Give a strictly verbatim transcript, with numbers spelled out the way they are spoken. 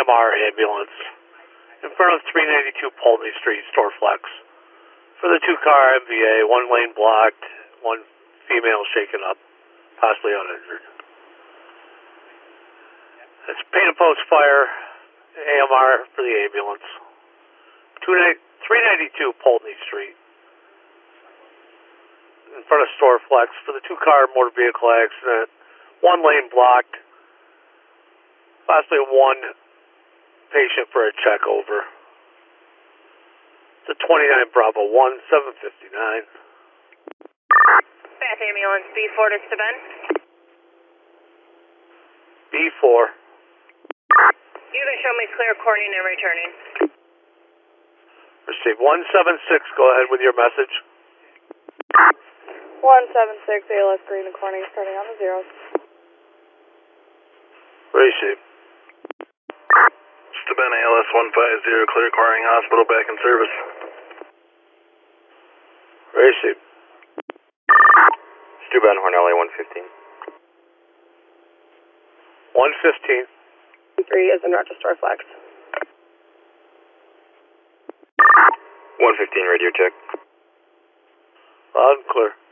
M R ambulance in front of three ninety-two Pulteney Street, Storeflex. For the two-car M V A, one lane blocked, one female shaken up, possibly uninjured. It's paint and post fire, A M R for the ambulance. three ninety-two Pulteney Street in front of Storeflex for the two-car motor vehicle accident. One lane blocked, possibly one patient for a check over. The twenty-nine Bravo one, seven fifty-nine. Bath ambulance, B four to Steuben. B four. You can show me clear corning and returning. Receive one seven six, go ahead with your message. one seven six, A L S Green and Corning starting on the zeros. Receive. Steuben A L S one five zero, clear Corning Hospital, back in service. Receive. Steuben Hornelli one fifteen. one fifteen. three is in Rochester Flex. one fifteen radio check. Loud and clear.